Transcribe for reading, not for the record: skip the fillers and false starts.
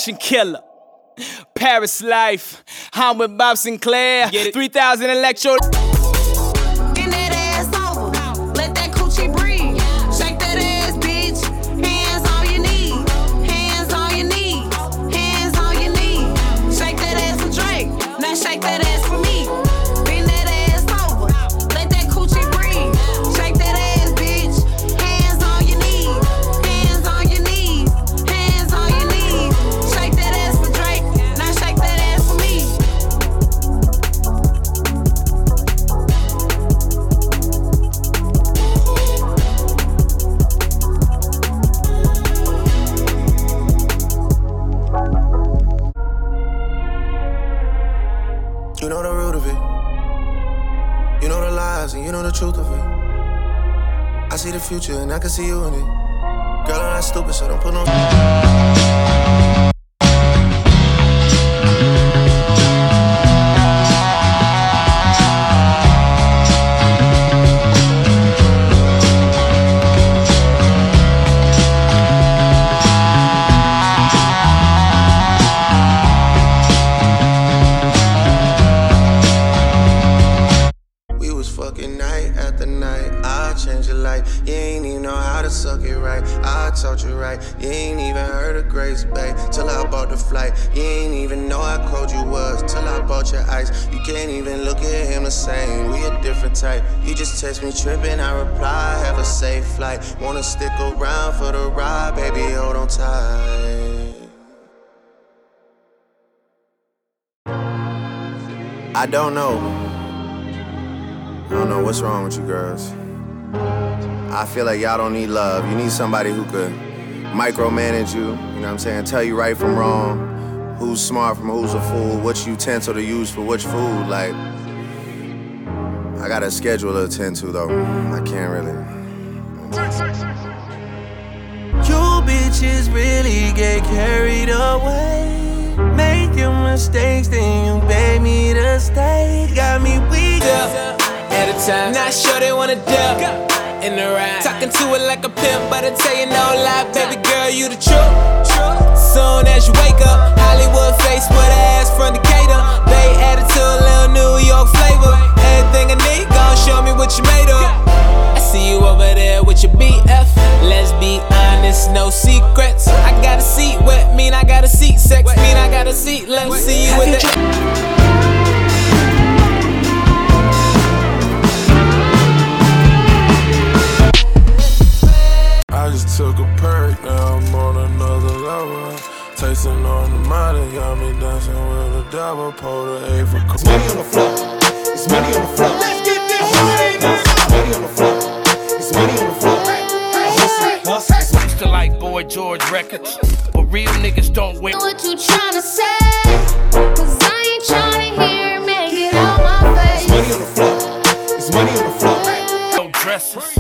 Fashion killer. Paris life. I'm with Bob Sinclair. 3,000 electro. You know the root of it. You know the lies and you know the truth of it. I see the future and I can see you in it. Girl, I'm not stupid, so don't put no... Fucking night after night, I'll change your life. You ain't even know how to suck it right. I taught you right. You ain't even heard of Grace Bay till I bought the flight. You ain't even know how cold you was till I bought your ice. You can't even look at him the same. We a different type. You just text me tripping, I reply, have a safe flight. Wanna stick around for the ride, baby, hold on tight. I don't know what's wrong with you girls. I feel like y'all don't need love. You need somebody who could micromanage you, you know what I'm saying? Tell you right from wrong, who's smart from who's a fool, which utensil to use for which food. Like, I got a schedule to attend to though. I can't really. You bitches really get carried away, making mistakes, then you beg me to stay. Got me weak at a time. Not sure they wanna dip in the ride. Talking to it like a pimp, but I tell you no lie, baby girl, you the truth. Soon as you wake up, Hollywood face with an ass from Decatur. They added to a little New York flavor. Everything I need, gon' show me what you made of. I see you over there with your BF. Let's be honest, no secrets. I got a seat wet, mean I got a seat. Sex mean I got a seat. Let's see you with the. I just took a perk, now I'm on another level. Tasting on the money, got me dancing with the devil. Pull the A for It's money on the floor. It's money on the floor. Let's get this money. It's money on the floor. It's money on the floor. Hustle. Used to like Boy George records, but real niggas don't win. What you tryna say? Cause I ain't tryna hear it, make it on my face. It's money on the floor. It's money on the floor. No dresses.